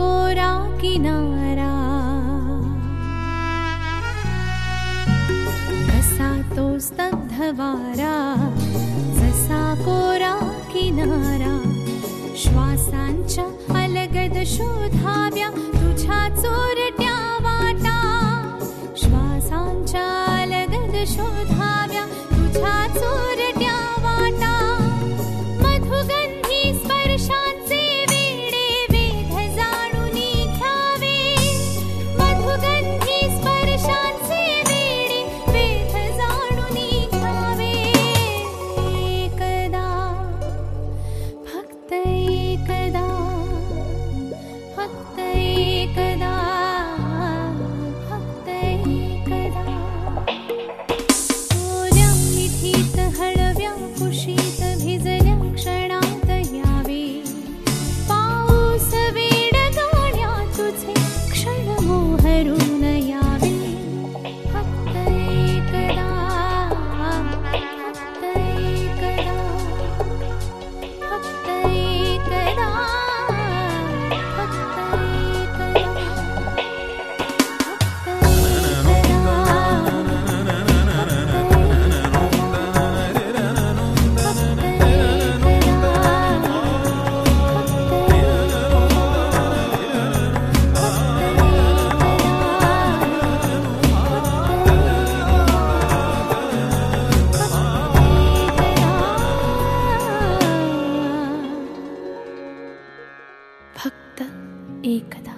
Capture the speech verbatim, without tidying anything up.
कोरा किनारा, कसा तो स्तब्ध वारा, जसा कोरा किनारा. श्वासांच्या अलगद शोधाव्या तुझ्या चोरट्या वाटा, श्वासांच्या अलगद शोधाव्या तुझ्या चोरट्या वाटा. मधुगंधी स्पर्शांचे वेडे वेध जाणून घ्यावे, मधुगंधी स्पर्शांचे वेडे वेध जाणून घ्यावे. एकदा फक्त एकदा, फक्त एकदा, फक्त एकदा. ओल्या मिठीत हळव्या कुशीत भिजल्या क्षणात यावे, पाऊस वेड गाण्या तुझे क्षण मोहरून यावे. फक्त एकदा, फक्त एकदा, फक्त एकदा, फक्त फक्त एकदा.